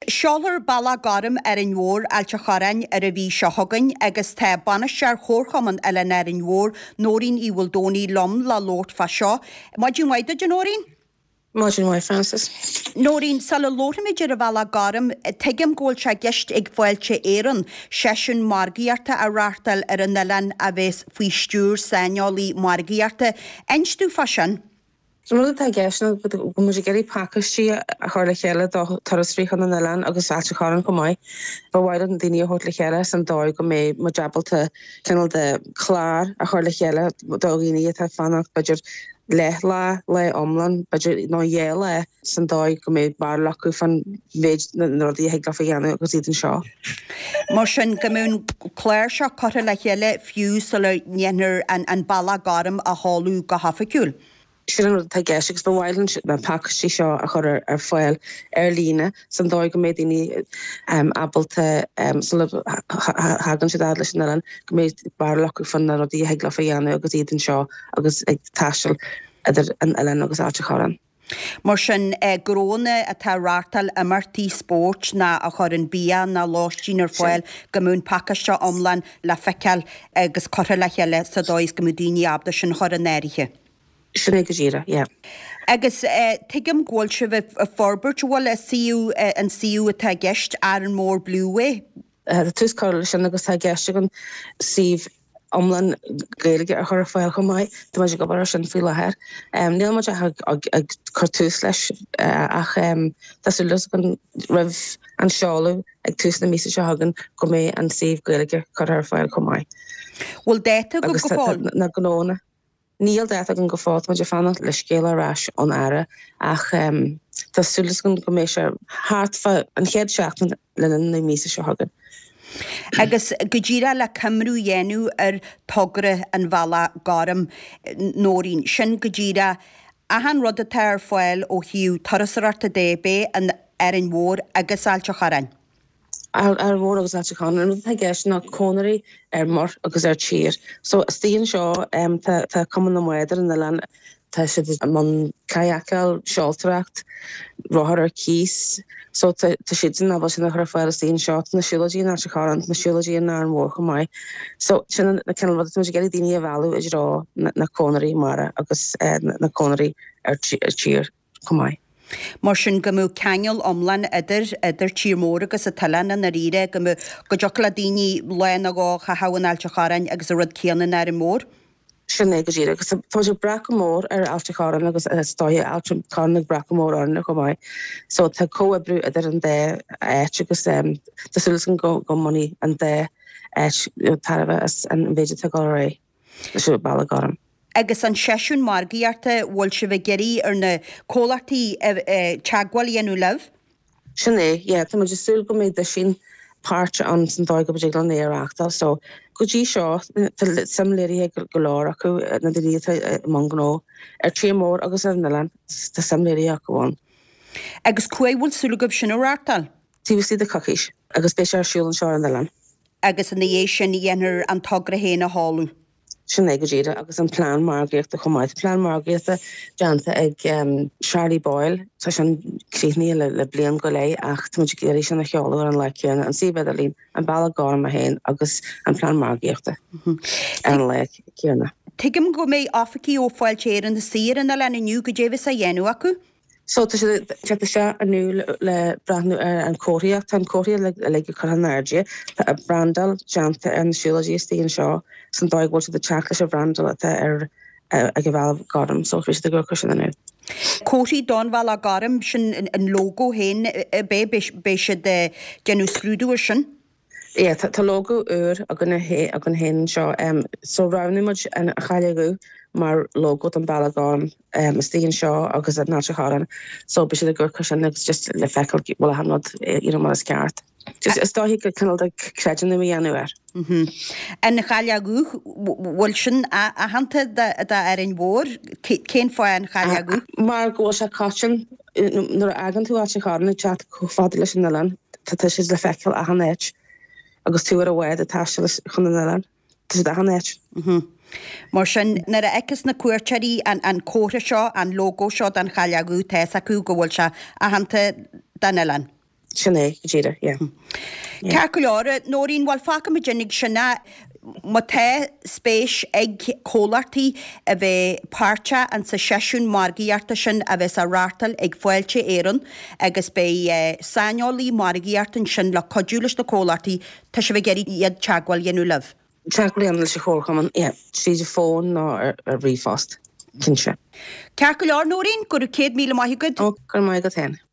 Seolar balla garim an mhór ailte charain a bhí seogain agus tá banistear chórchaman eile ar an mhór nóirín í bhfuil dóí lom le lót fa seo. Maidin waide de nóirín? Maidin waid Francis. Nóirín sal lótamidir a bhela garim teigim ggóil se gist ag bhailte éan seisiún margaíarta a rátal ar an nalan a bheits faoi stúr sainolí margaíarta. Einstú fa sin? Rud a gceisna go mu geirí pakistí a chuir le chéile tarríchan an nalan agus áte cháran go maiid, ba bhhaid an daine hort le chéile san dóid go mé mo jabalta cinnal de chlár a chuir le chéile dógéine a fannach beidir le omlan beidir nó dhéile san dóid go mé bar lacu fan bhéid nó dí heag gafa dhéanana agus iad an seo. Mar sin gomún chléir seo chuir le chéile fiú sal dhéanaar an balla garim a hálú go hafaiciúil. Sian tá geisigus ba bhhailann na pakistí seo a chur ar foiil ar lína san dóid go méid daoine abalta hagan siad leis an nalan go méid bar lacu fan na rodí heag gafa dhéanana agus iad an seo agus ag taisteal idir an eile agus áte cháran. Mar sin gróna a tá rátal imirtí sport na a chur an bia na láistín ar foiil gomún pakistá omlan le feiceal agus chuir le chéile sa dóis go daoine abda sin chur an éirithe. Sinna go ddíra, yeah. Agus tuigim ggóil se bheith forbairt bhfuil an siú atá gceist ar an mór blúé? Tús cáil sin agus tá gceiste an síomh omlan gaeilge a chur foiil go maiid, tá muid go bar sin fí lethir. Níl muid ag chu tús leis ach tásúlas an raibh an seáú ag tús na mísa se hagan go mé an síomh gaeilge chur ar foiil go maiid. Bhfuil déta go fáil? Na gnóna. Níl déta an go fád muid fanna le scéile arás an aire ach tásúlas go mé se háartfa an chéad seachtain le na mísa se hagan. Agus go ddíra le cymrú dhéanú ar togra an bhela garim nóirín sin go ddíra a han rud a tar foiil ó hiú tarasararta débé an ar an mhór agus áilte charain. Ar mór agus áte chána, an gceist na cónarí ar mar agus ar tír. So stíon seo tá cuman na muidir in nalan tá si man caiacail seoltaracht ráthar ar cís. So tá siad sin nabal sin na chur foiil stíon seo na siúladí na cháran na siúladí na an mór go maiid. So sin na cinnal rud mu geirí daoine a bhhealú is rá na cónarí mara agus na cónarí ar tír go maiid. Mar sin go mú ceangeal omlan idir tír agus a talanna na ríre go deoch le daoine lein a gá chahain ailte chárain agus a rud céanna ar an mór? Sin go ddíra, agus tá sé braca mór ar ailte cháran agus stáithe ailte cána braca mór arna go maiid. So tá cóabrú idir an dé éit agus tásúlas go muí an dé éit tarabh an bhéidir tá gá ré leis balla garam. Agus an seisiún margaíarta bhfuil se bheith geirí ar na cólartaí teagháil dhéanú leh? Sin tá muid súil go méid de sin páirte an san dóid go bidéag an éarachtal, so go dtí seo samléirí go láir acu na daoine man gná ar trí mór agus ar nalan tá samléirí acu bháin. Agus cuahfuil súlagah sin órátal? Tíbhí de cacis agus béis ar siúil an seo an nalan. Agus an dhé sin dhéanaar an togra héna háú. Sin go ddíra agus an plán margaíochta chumáid. Plán margaíochta deanta ag Charlie Boyle tá sin críithníí le blian go lei ach tá muid géirí sin na cheáú an le ceanna an si beidir an balla gáim a héin agus an plán margaíochta an le ceanna. Tuigim go mé áfaí ó fáil téir an na sir an na lena nniu go déhs a dhéanú acu? So tá se anú le brandú ar an cóíocht tan cóí le go chu an airde Tá a brandal deanta an siúladí stíon seo san dóighil de teach leis a brandal ar a go bhheilh garam, so fris de go sin anú. Cóí don bhela garam sin an logo héin bé se de genú scrúdú sin? Ie, tá logo úr a gan hen seo so ranimid an chailegu mar logo an ballagám stíon seo agus a náte cháran, so be sé gur sin just le fecail bhil hanod mar ceart. Just istáhí go canal de crean na dhéanúir. En na chailegu bhfuil sin a hananta ar an mhór cén fáin chailegu? Mar ggó se caiin nuair agan tú áte chána teat chu fád leis an nalan, tá si le fecail a hanéit. agus tú ar a bhhaid a táiste chun an nalan. Tá a hanéit. Mar sin nar a ecas na cuairteirí an córa seo an logo seo an chailegu teas acu go bhfuil se a hananta den elan. Sinné ddíire, Cear go leor nóirín bhil facha me dénig sinna má the spéis ag cólartaí a bheith páirte an sa seisiún margaíarta sin a bheits a rátal ag foiilte éan agus bé sáineolaí margaíartan sin le codúlas na cólartaí tá se bheith geirí iad teagháil dhéanú leh. Teaghlaí an se chóchaman, tríidir fón ná ar rífast. Cinse. Cear go leor nóirín gur 100,000 maithigad? Ó, gur maith go ten.